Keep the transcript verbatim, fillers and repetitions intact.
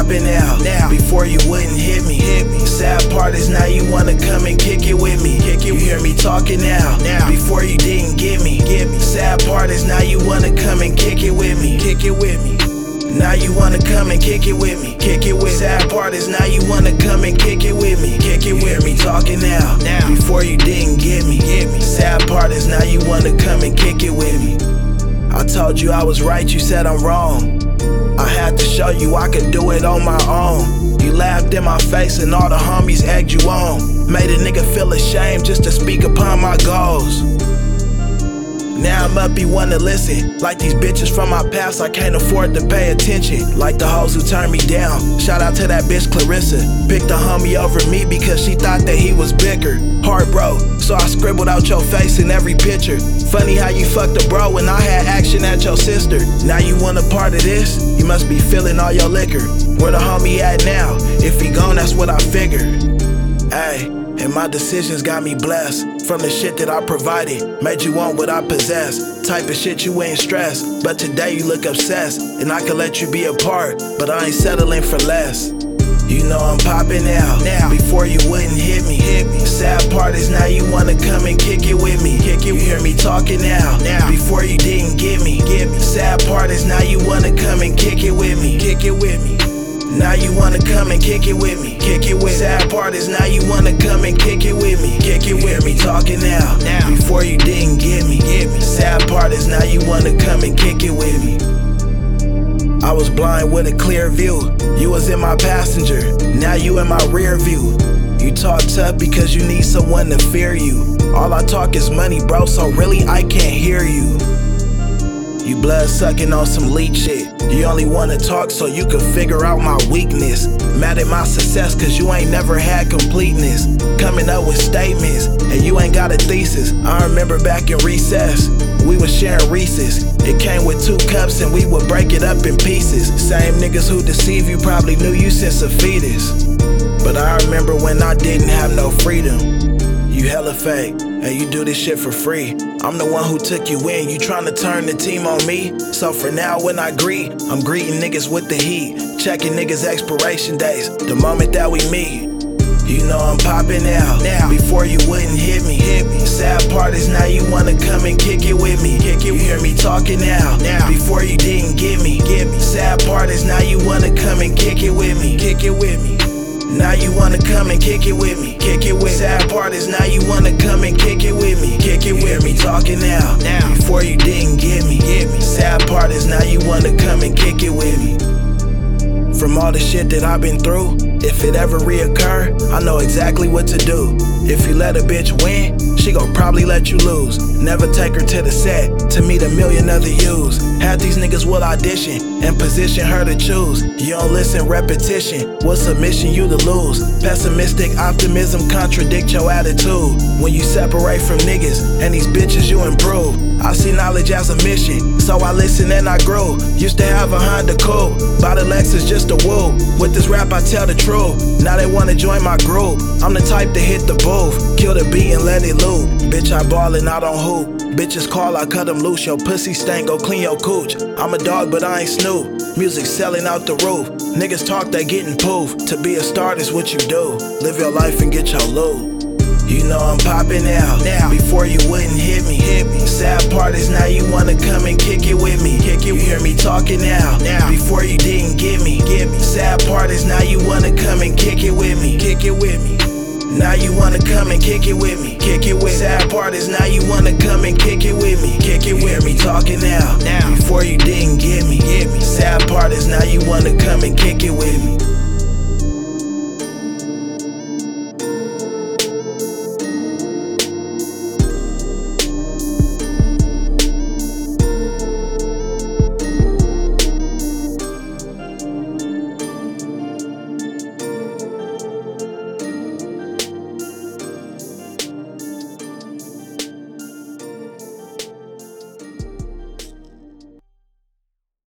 popping out. Now, before you wouldn't hit me. Hit me. Sad part is now you wanna come and kick it with me. Kick it. You hear me talking now. Now, before you didn't get me. Get me. Sad part is now you wanna come and kick it with me. Kick it with me. Now you wanna come and kick it with me. Kick it with me. Sad part is now you wanna come and kick it with me. Kick it with me. Talking now. Now, before you didn't get me. Get me. Sad part is now you wanna come and kick it with me. I told you I was right, you said I'm wrong. I had to show you I could do it on my own. You laughed in my face and all the homies egged you on. Made a nigga feel ashamed just to speak upon my goals. Now I'm up, you wanna listen. Like these bitches from my past, I can't afford to pay attention. Like the hoes who turned me down. Shout out to that bitch Clarissa. Picked a homie over me because she thought that he was bigger. Heart broke, so I scribbled out your face in every picture. Funny how you fucked a bro when I had action at your sister. Now you want a part of this? You must be feeling all your liquor. Where the homie at now? If he gone, that's what I figured. Ayy. And my decisions got me blessed. From the shit that I provided, made you want what I possess. Type of shit you ain't stressed, but today you look obsessed. And I can let you be a part, but I ain't settling for less. You know I'm popping out. Now, before you wouldn't hit me. Hit me. Sad part is now you wanna come and kick it with me. Kick it. You hear me talking now. Now, before you didn't get me. Get me. Sad part is now you wanna come and kick it with me. Kick it with me. Now you wanna come and kick it with me. Kick it with me. Sad part is now you wanna come and kick it with me. Kick it with me. Talking now. Now, before you didn't get me. Get me. Sad part is now you wanna come and kick it with me. I was blind with a clear view. You was in my passenger. Now you in my rear view. You talk tough because you need someone to fear you. All I talk is money, bro, so really I can't hear you. You blood sucking on some leech shit. You only wanna talk so you can figure out my weakness. Mad at my success cause you ain't never had completeness. Coming up with statements and you ain't got a thesis. I remember back in recess, we was sharing Reese's. It came with two cups and we would break it up in pieces. Same niggas who deceive you probably knew you since a fetus. But I remember when I didn't have no freedom. You hella fake, and you do this shit for free. I'm the one who took you in, you tryna turn the team on me. So for now when I greet, I'm greeting niggas with the heat. Checking niggas expiration days, the moment that we meet. You know I'm popping out. Now, before you wouldn't hit me. Hit me. Sad part is now you wanna come and kick it with me. Kick it. You hear me talking now. Now, before you didn't get me. Get me. Sad part is now you wanna come and kick it with me. Kick it with me. Now you wanna come and kick it with me. Kick it with me. Sad part is now you wanna come and kick it with me. Kick it with me. Talking now. Now, before you didn't get me. Get me. Sad part is now you wanna come and kick it with me. From all the shit that I've been through, if it ever reoccur, I know exactly what to do. If you let a bitch win, she gon' probably let you lose. Never take her to the set to meet a million other yous. Half these niggas will audition and position her to choose. You don't listen, repetition, what submission you to lose. Pessimistic optimism contradict your attitude. When you separate from niggas and these bitches you improve. I see knowledge as a mission, so I listen and I grew. Used to have a Honda Coupe, buy the Lexus just to woo. With this rap I tell the truth, now they wanna join my group. I'm the type to hit the booth, kill the beat and let it loop. Bitch I ball and I don't hoop, bitches call I cut them loose. Your pussy stank, go clean your cooch. I'm a dog but I ain't Snoop, music selling out the roof. Niggas talk, they getting poofed. To be a star is what you do, live your life and get your loot. You know I'm popping out. Now, before you wouldn't hit me. Hit me. Sad part is now you wanna come and kick it with me. Kick it. You hear me talking now. Now, before you didn't get me. Get me. Sad part is now you wanna come and kick it with me. Kick it with me. Now you wanna come and kick it with me. Kick it with me. Sad part is now you wanna come and kick it with me. Kick it with me. Talking now. Now, before you didn't get me. Get me. Sad part is now you wanna come and kick it with me.